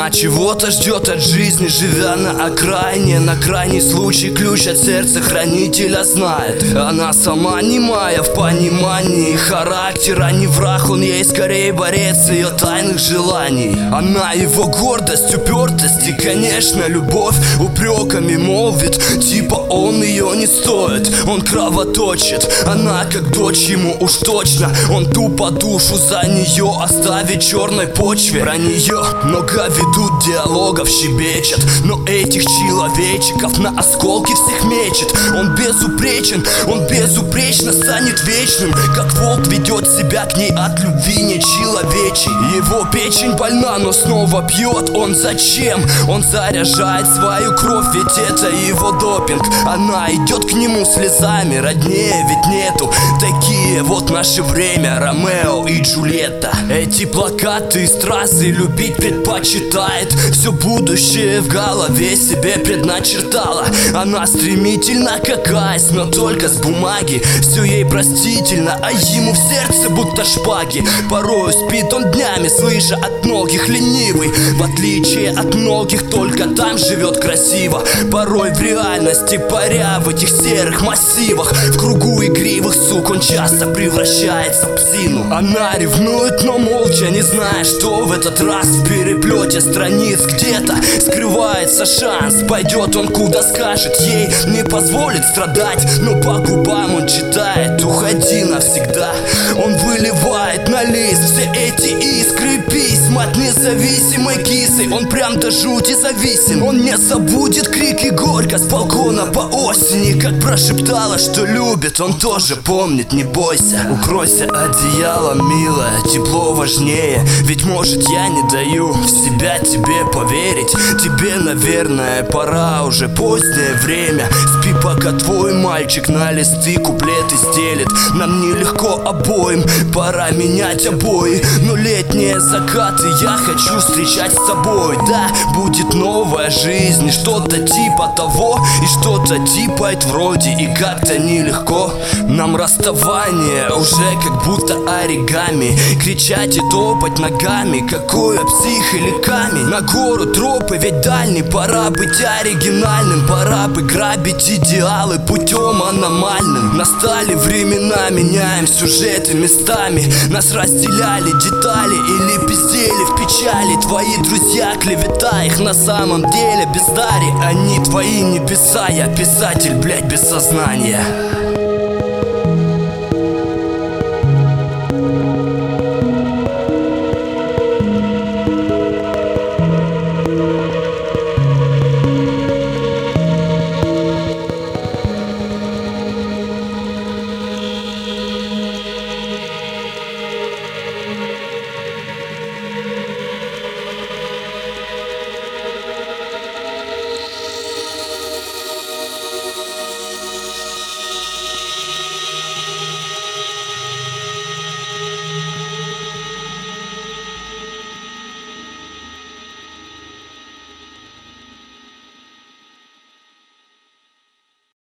Она чего-то ждет от жизни, живя на окраине. На крайний случай ключ от сердца хранителя знает. Она сама немая в понимании характера. Не враг, он ей скорее борец ее тайных желаний. Она его гордость, упертость и, конечно, любовь. Упреками молвит, типа он ее не стоит. Он кровоточит, она как дочь ему уж точно. Он тупо душу за нее оставит черной почве. Про нее много ведут диалогов, щебечет, но этих человечиков на осколки всех мечет. Он безупречен, он безупречно станет вечным. Как волк ведет себя к ней от любви нечеловечей. Его печень больна, но снова пьет он зачем? Он заряжает свою кровь, ведь это его допинг. Она идет к нему слезами, роднее ведь нету. Такие вот наше время, Ромео и Джульетта. Эти плакаты из трассы любить предпочитает. Все будущее в голове себе предначертала. Она стремительно как айс, но только с бумаги. Все ей простительно, а ему в сердце будто шпаги. Порою спит он днями, слыша от многих ленивый. В отличие от многих, только там живет красиво. Порой в реальности паря в этих серых массивах. В кругу игривых сук он часто превращается в псину. Она ревнует, но молча, не зная, что в этот раз в переплете страниц где-то скрывается шанс. Пойдет он куда скажет, ей не позволит страдать. Но по губам он читает: уходи навсегда. Он выливает на лист все эти искры письма от независимой кисы. Он прям до жути зависим. Он не забудет крики горько с балкона по осени. Как прошептала, что любит, он тоже помнит, не бойся. Укройся одеялом, милая, тепло важнее. Ведь может я не даю в себя тебе поверить. Тебе, наверное, пора, уже позднее время. Спи, пока твой мальчик на листы куплеты стелит. Нам нелегко обоим, пора менять обои. Но летние закаты я хочу встречать с тобой. Да, будет новая жизнь, что-то типа того. И что-то типа это вроде и как-то нелегко. Нам расставание уже как будто оригами. Кричать и топать ногами, какое псих или камень. На гору тропы, ведь дальний, пора быть оригинальным. Пора бы грабить идеалы путем аномальным. Настали времена, меняем сюжеты местами. Нас разделяли детали или пиздели в печали. Твои друзья клевета, их на самом деле бездари. Они твои небеса, я писатель, блять, без сознания.